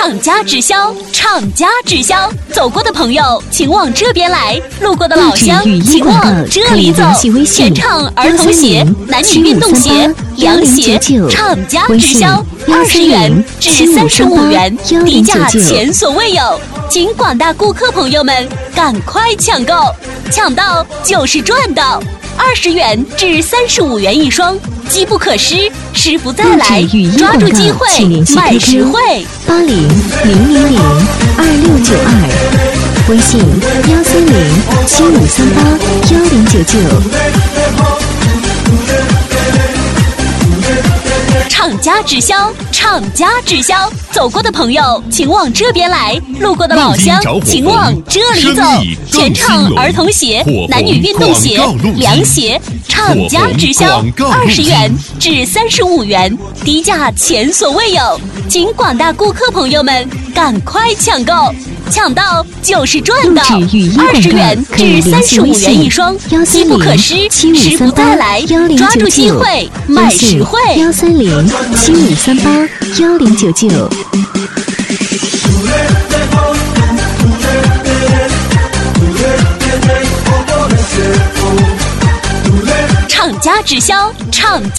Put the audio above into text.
厂家直销，厂家直销，走过的朋友请往这边来，路过的老乡请往这里走。全场儿童鞋、男女运动鞋、凉鞋，厂家直销，20元至35元，低价前所未有，请广大顾客朋友们赶快抢购，抢到就是赚到。20元至35元一双，机不可失，失不再来，抓住机会，买实惠。 8000002692，微信13075381099。 厂家直销，厂家直销，走过的朋友请往这边来，路过的老乡请往这里走。全场儿童鞋、男女运动鞋、凉鞋，厂家直销，20元至35元，低价前所未有，请广大顾客朋友们赶快抢购，抢到就是赚到。20元至35元一双，机不可失，失不再来，抓住机会，买实惠。 13075381099。 厂家直销，厂